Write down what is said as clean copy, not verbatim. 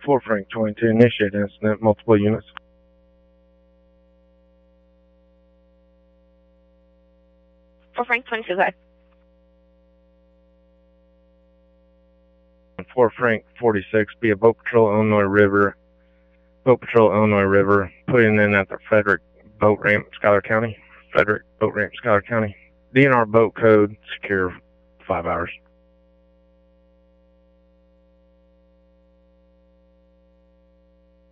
4 Frank 22, initiate incident, multiple units. 4 Frank 22, go ahead. 4 Frank 46, be a boat patrol Illinois River, putting in at the Frederick Boat Ramp, Schuyler County. DNR boat code, secure 5 hours.